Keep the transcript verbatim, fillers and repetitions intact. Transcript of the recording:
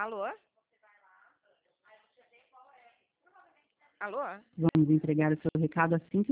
Alô? Alô? Vamos entregar o seu recado assim que